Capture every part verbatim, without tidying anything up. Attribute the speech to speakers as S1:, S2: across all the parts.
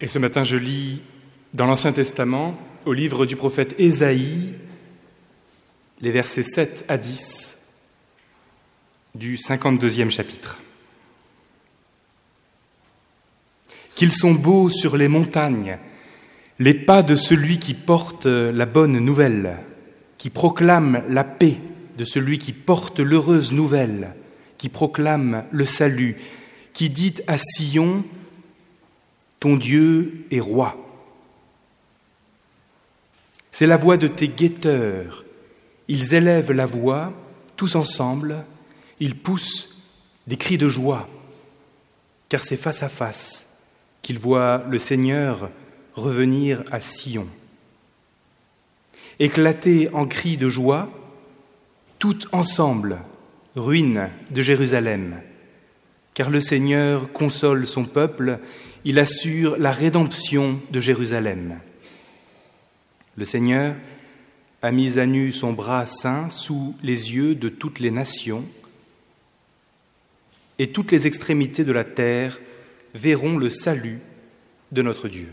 S1: Et ce matin, je lis dans l'Ancien Testament, au livre du prophète Ésaïe, les versets sept à dix du cinquante-deuxième chapitre. Qu'ils sont beaux sur les montagnes, les pas de celui qui porte la bonne nouvelle, qui proclame la paix, de celui qui porte l'heureuse nouvelle, qui proclame le salut, qui dit à Sion, ton Dieu est roi. C'est la voix de tes guetteurs. Ils élèvent la voix, tous ensemble, ils poussent des cris de joie, car c'est face à face qu'ils voient le Seigneur revenir à Sion. Éclater en cris de joie, toutes ensemble, ruines de Jérusalem, car le Seigneur console son peuple, il assure la rédemption de Jérusalem. Le Seigneur a mis à nu son bras saint sous les yeux de toutes les nations, et toutes les extrémités de la terre verront le salut de notre Dieu.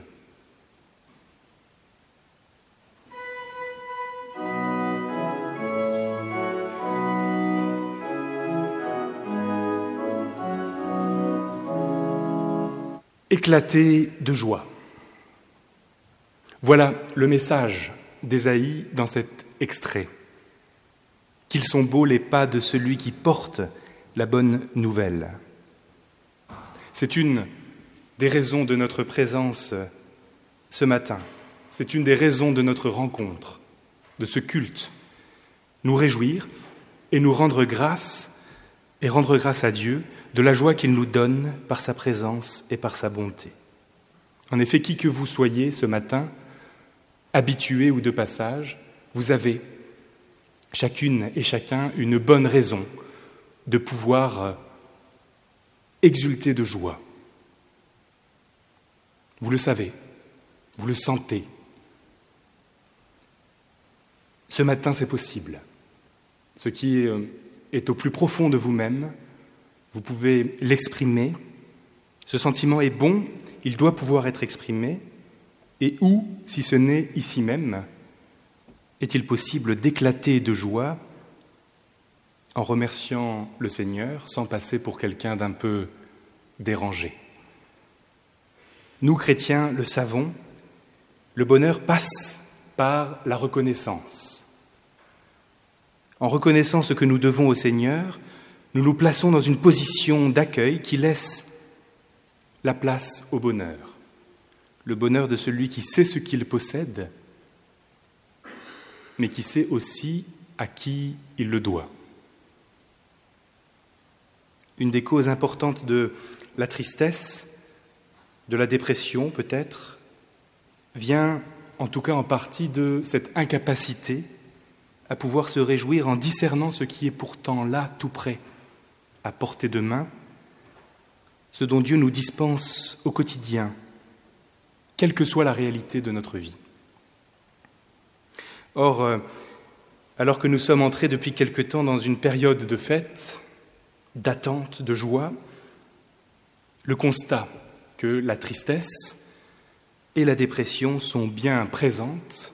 S1: Éclater de joie. Voilà le message d'Ésaïe dans cet extrait. Qu'ils sont beaux les pas de celui qui porte la bonne nouvelle. C'est une des raisons de notre présence ce matin. C'est une des raisons de notre rencontre, de ce culte. Nous réjouir et nous rendre grâce et rendre grâce à Dieu de la joie qu'il nous donne par sa présence et par sa bonté. En effet, qui que vous soyez ce matin, habitué ou de passage, vous avez chacune et chacun une bonne raison de pouvoir exulter de joie. Vous le savez, vous le sentez. Ce matin, c'est possible. Ce qui est au plus profond de vous-même, vous pouvez l'exprimer. Ce sentiment est bon, il doit pouvoir être exprimé. Et où, si ce n'est ici même, est-il possible d'éclater de joie en remerciant le Seigneur sans passer pour quelqu'un d'un peu dérangé? Nous, chrétiens, le savons, le bonheur passe par la reconnaissance. En reconnaissant ce que nous devons au Seigneur, nous nous plaçons dans une position d'accueil qui laisse la place au bonheur. Le bonheur de celui qui sait ce qu'il possède, mais qui sait aussi à qui il le doit. Une des causes importantes de la tristesse, de la dépression peut-être, vient en tout cas en partie de cette incapacité à pouvoir se réjouir en discernant ce qui est pourtant là, tout près, à portée de main, ce dont Dieu nous dispense au quotidien, quelle que soit la réalité de notre vie. Or, euh, alors que nous sommes entrés depuis quelque temps dans une période de fête, d'attente, de joie, le constat que la tristesse et la dépression sont bien présentes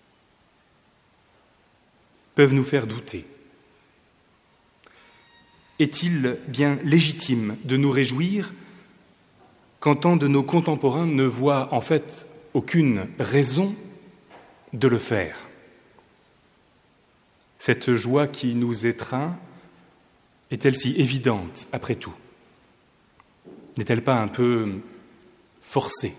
S1: peuvent nous faire douter. Est-il bien légitime de nous réjouir quand tant de nos contemporains ne voient en fait aucune raison de le faire? Cette joie qui nous étreint est-elle si évidente après tout? N'est-elle pas un peu forcée?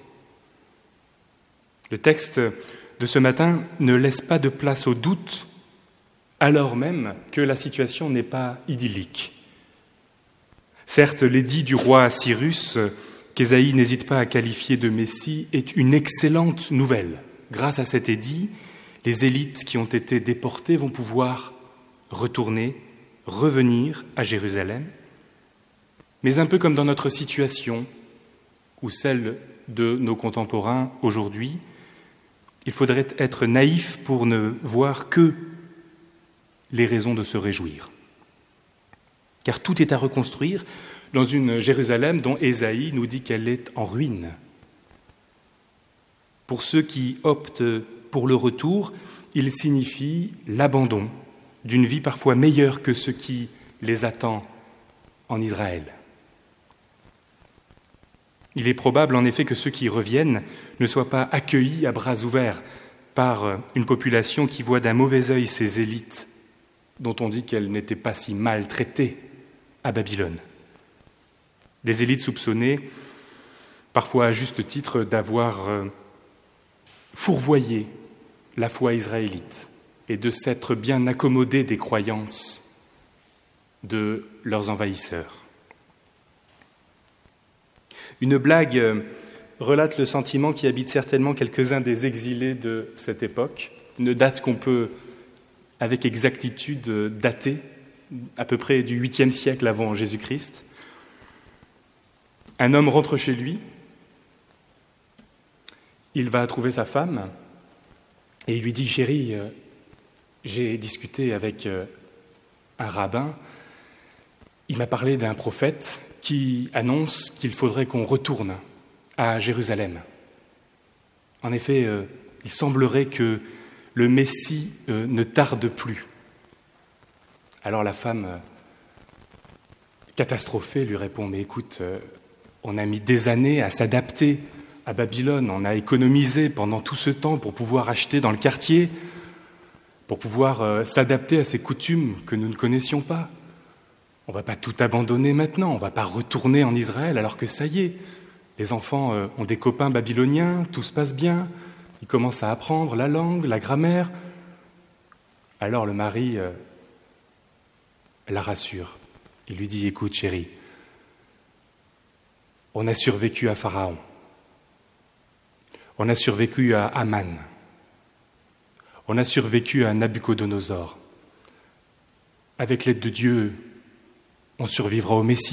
S1: Le texte de ce matin ne laisse pas de place au doute, alors même que la situation n'est pas idyllique. Certes, l'édit du roi Cyrus, qu'Ésaïe n'hésite pas à qualifier de Messie, est une excellente nouvelle. Grâce à cet édit, les élites qui ont été déportées vont pouvoir retourner, revenir à Jérusalem. Mais un peu comme dans notre situation, ou celle de nos contemporains aujourd'hui, il faudrait être naïf pour ne voir que les raisons de se réjouir. Car tout est à reconstruire dans une Jérusalem dont Ésaïe nous dit qu'elle est en ruine. Pour ceux qui optent pour le retour, il signifie l'abandon d'une vie parfois meilleure que ce qui les attend en Israël. Il est probable en effet que ceux qui reviennent ne soient pas accueillis à bras ouverts par une population qui voit d'un mauvais œil ces élites dont on dit qu'elles n'étaient pas si mal traitées à Babylone. Des élites soupçonnées, parfois à juste titre, d'avoir fourvoyé la foi israélite et de s'être bien accommodées des croyances de leurs envahisseurs. Une blague relate le sentiment qui habite certainement quelques-uns des exilés de cette époque, une date qu'on peut avec exactitude dater, à peu près du huitième siècle avant Jésus-Christ. Un homme rentre chez lui, il va trouver sa femme et il lui dit « Chérie, j'ai discuté avec un rabbin, il m'a parlé d'un prophète qui annonce qu'il faudrait qu'on retourne à Jérusalem. En effet, euh, il semblerait que le Messie euh, ne tarde plus. » Alors la femme, euh, catastrophée, lui répond « Mais écoute, euh, on a mis des années à s'adapter à Babylone, on a économisé pendant tout ce temps pour pouvoir acheter dans le quartier, pour pouvoir euh, s'adapter à ces coutumes que nous ne connaissions pas. On ne va pas tout abandonner maintenant, on ne va pas retourner en Israël alors que ça y est, les enfants euh, ont des copains babyloniens, tout se passe bien, ils commencent à apprendre la langue, la grammaire. » Alors le mari euh, la rassure. Il lui dit « Écoute chérie, on a survécu à Pharaon, on a survécu à Aman, on a survécu à Nabuchodonosor. Avec l'aide de Dieu, on survivra au Messie. »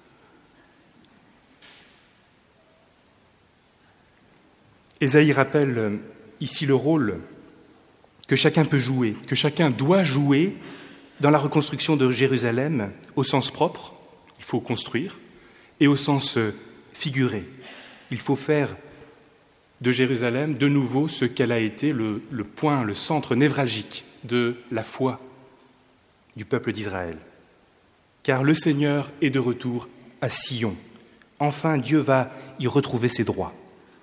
S1: Ésaïe rappelle ici le rôle que chacun peut jouer, que chacun doit jouer dans la reconstruction de Jérusalem au sens propre, il faut construire, et au sens figuré. Il faut faire de Jérusalem de nouveau ce qu'elle a été, le, le point, le centre névralgique de la foi du peuple d'Israël. Car le Seigneur est de retour à Sion. Enfin, Dieu va y retrouver ses droits.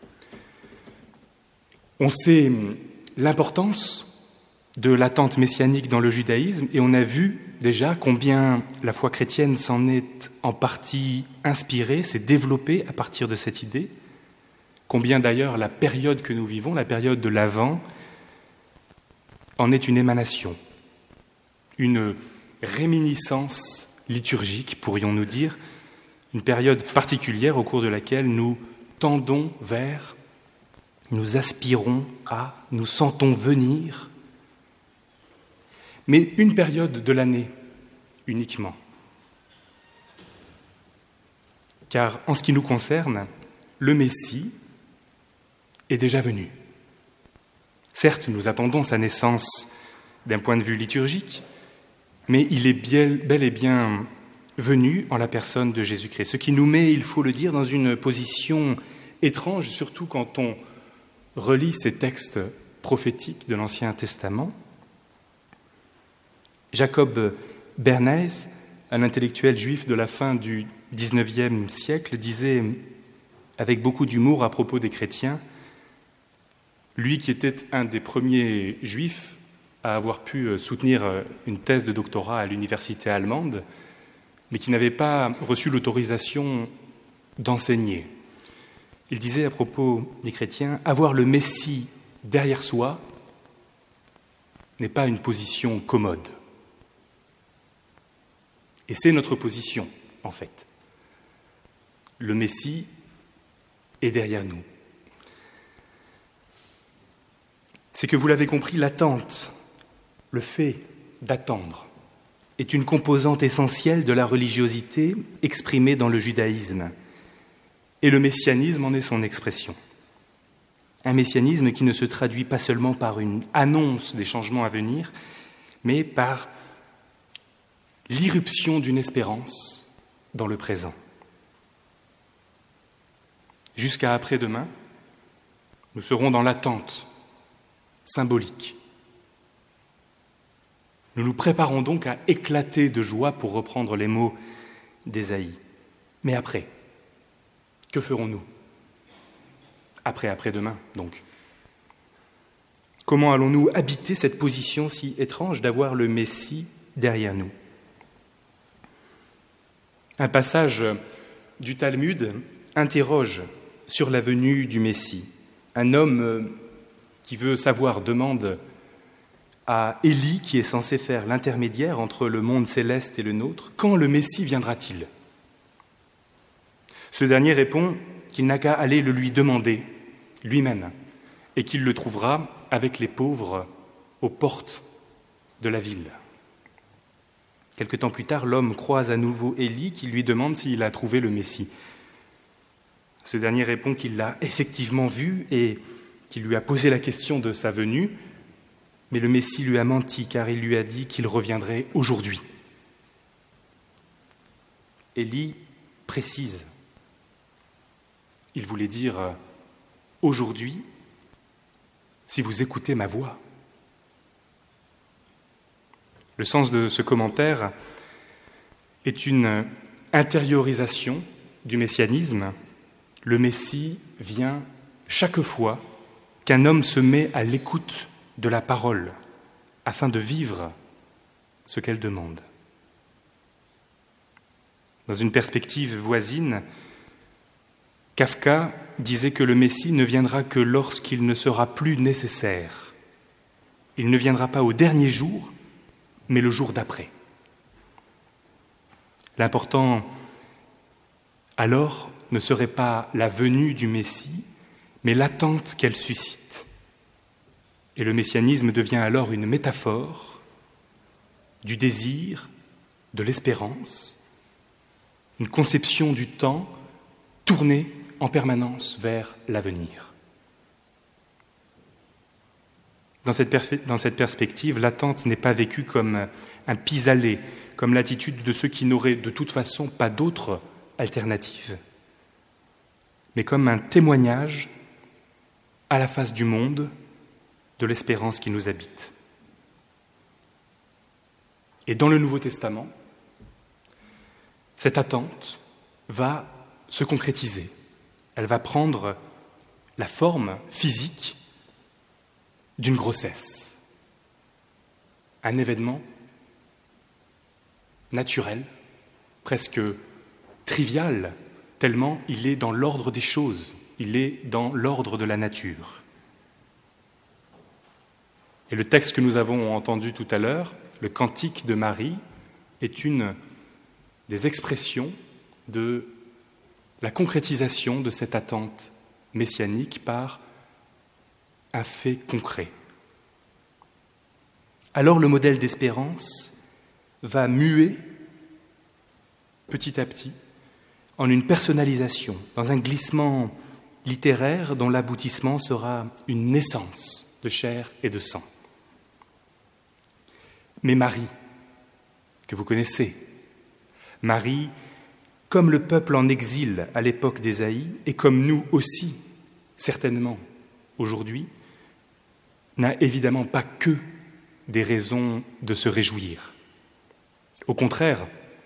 S1: On sait l'importance de l'attente messianique dans le judaïsme et on a vu déjà combien la foi chrétienne s'en est en partie inspirée, s'est développée à partir de cette idée, combien d'ailleurs la période que nous vivons, la période de l'Avent, en est une émanation, une réminiscence liturgique, pourrions-nous dire, une période particulière au cours de laquelle nous tendons vers, nous aspirons à, nous sentons venir, mais une période de l'année uniquement. Car en ce qui nous concerne, le Messie est déjà venu. Certes, nous attendons sa naissance d'un point de vue liturgique, mais il est bel et bien venu en la personne de Jésus-Christ. Ce qui nous met, il faut le dire, dans une position étrange, surtout quand on relit ces textes prophétiques de l'Ancien Testament. Jacob Bernays, un intellectuel juif de la fin du dix-neuvième siècle, disait avec beaucoup d'humour à propos des chrétiens, lui qui était un des premiers juifs à avoir pu soutenir une thèse de doctorat à l'université allemande, mais qui n'avait pas reçu l'autorisation d'enseigner. Il disait à propos des chrétiens, avoir le Messie derrière soi n'est pas une position commode. Et c'est notre position, en fait. Le Messie est derrière nous. C'est que vous l'avez compris, l'attente, le fait d'attendre, est une composante essentielle de la religiosité exprimée dans le judaïsme. Et le messianisme en est son expression. Un messianisme qui ne se traduit pas seulement par une annonce des changements à venir, mais par l'irruption d'une espérance dans le présent. Jusqu'à après-demain, Nous serons dans l'attente symbolique. Nous nous préparons donc à éclater de joie, pour reprendre les mots d'Ésaïe. Mais après, que ferons-nous ? Après, après-demain, donc. Comment allons-nous habiter cette position si étrange d'avoir le Messie derrière nous ? Un passage du Talmud interroge sur la venue du Messie. Un homme qui veut savoir demande à Élie, qui est censé faire l'intermédiaire entre le monde céleste et le nôtre, « Quand le Messie viendra-t-il » Ce dernier répond qu'il n'a qu'à aller le lui demander lui-même et qu'il le trouvera avec les pauvres aux portes de la ville. Quelque temps plus tard, l'homme croise à nouveau Élie qui lui demande s'il a trouvé le Messie. Ce dernier répond qu'il l'a effectivement vu et qu'il lui a posé la question de sa venue, mais le Messie lui a menti car il lui a dit qu'il reviendrait aujourd'hui. Élie précise. Il voulait dire « aujourd'hui, si vous écoutez ma voix ». Le sens de ce commentaire est une intériorisation du messianisme. Le Messie vient chaque fois qu'un homme se met à l'écoute de la parole afin de vivre ce qu'elle demande. Dans une perspective voisine, Kafka disait que le Messie ne viendra que lorsqu'il ne sera plus nécessaire. Il ne viendra pas au dernier jour, mais le jour d'après. L'important, alors, ne serait pas la venue du Messie, mais l'attente qu'elle suscite. Et le messianisme devient alors une métaphore du désir, de l'espérance, une conception du temps tournée en permanence vers l'avenir. Dans cette, perf- dans cette perspective, l'attente n'est pas vécue comme un pis-aller, comme l'attitude de ceux qui n'auraient de toute façon pas d'autre alternative, mais comme un témoignage à la face du monde de l'espérance qui nous habite. Et dans le Nouveau Testament, cette attente va se concrétiser. Elle va prendre la forme physique d'une grossesse, un événement naturel, presque trivial, tellement il est dans l'ordre des choses, il est dans l'ordre de la nature. Et le texte que nous avons entendu tout à l'heure, le Cantique de Marie, est une des expressions de la concrétisation de cette attente messianique par un fait concret. Alors le modèle d'espérance va muer petit à petit en une personnalisation, dans un glissement littéraire dont l'aboutissement sera une naissance de chair et de sang. Mais Marie, que vous connaissez, Marie, comme le peuple en exil à l'époque d'Ésaïe, et comme nous aussi, certainement, aujourd'hui, n'a évidemment pas que des raisons de se réjouir. Au contraire,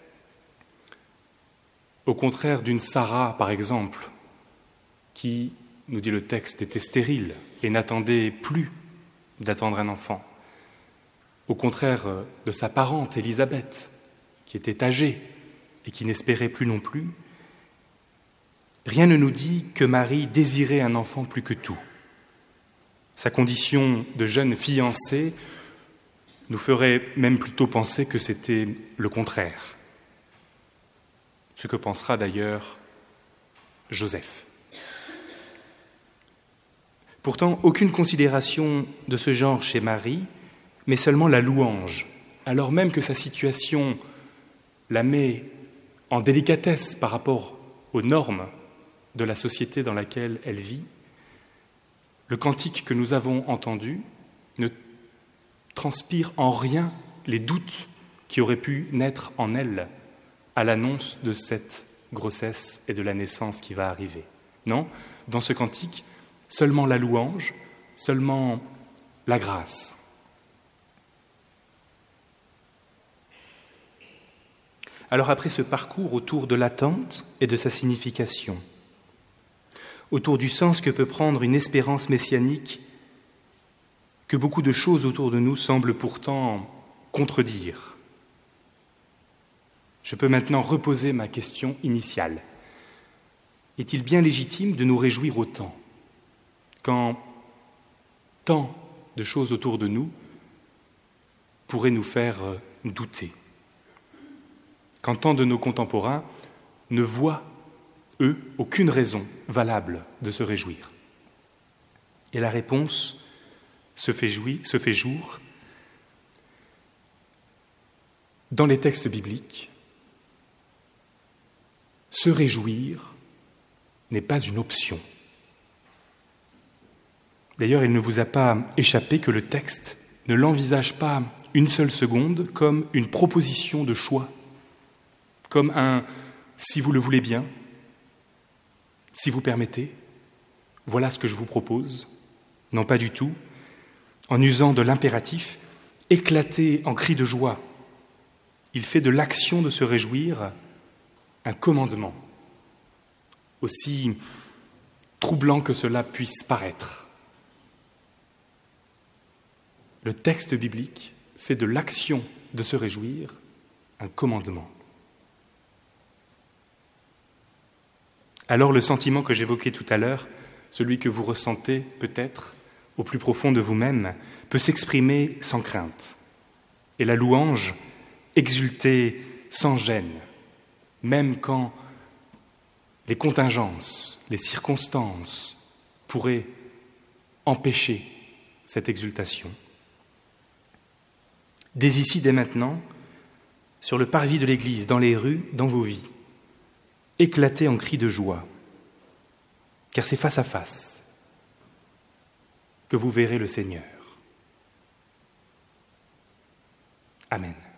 S1: au contraire d'une Sarah, par exemple, qui, nous dit le texte, était stérile et n'attendait plus d'attendre un enfant. Au contraire de sa parente, Élisabeth, qui était âgée et qui n'espérait plus non plus, rien ne nous dit que Marie désirait un enfant plus que tout. Sa condition de jeune fiancée nous ferait même plutôt penser que c'était le contraire. Ce que pensera d'ailleurs Joseph. Pourtant, aucune considération de ce genre chez Marie, mais seulement la louange, alors même que sa situation la met en délicatesse par rapport aux normes de la société dans laquelle elle vit. Le cantique que nous avons entendu ne transpire en rien les doutes qui auraient pu naître en elle à l'annonce de cette grossesse et de la naissance qui va arriver. Non, dans ce cantique, Seulement la louange, seulement la grâce. Alors après ce parcours autour de l'attente et de sa signification, autour du sens que peut prendre une espérance messianique que beaucoup de choses autour de nous semblent pourtant contredire, je peux maintenant reposer ma question initiale. Est-il bien légitime de nous réjouir autant quand tant de choses autour de nous pourraient nous faire douter? Quand tant de nos contemporains ne voient, eux, aucune raison valable de se réjouir. Et la réponse se fait, jouir, se fait jour dans les textes bibliques. Se réjouir n'est pas une option. D'ailleurs, il ne vous a pas échappé que le texte ne l'envisage pas une seule seconde comme une proposition de choix, comme un « si vous le voulez bien », si vous permettez, voilà ce que je vous propose. Non, pas du tout. En usant de l'impératif, éclaté en cris de joie, il fait de l'action de se réjouir un commandement, aussi troublant que cela puisse paraître. Le texte biblique fait de l'action de se réjouir un commandement. Alors le sentiment que j'évoquais tout à l'heure, celui que vous ressentez peut-être au plus profond de vous-même, peut s'exprimer sans crainte. Et la louange, exulter sans gêne, même quand les contingences, les circonstances pourraient empêcher cette exultation. Dès ici, dès maintenant, sur le parvis de l'Église, dans les rues, dans vos vies, éclatez en cris de joie, car c'est face à face que vous verrez le Seigneur. Amen.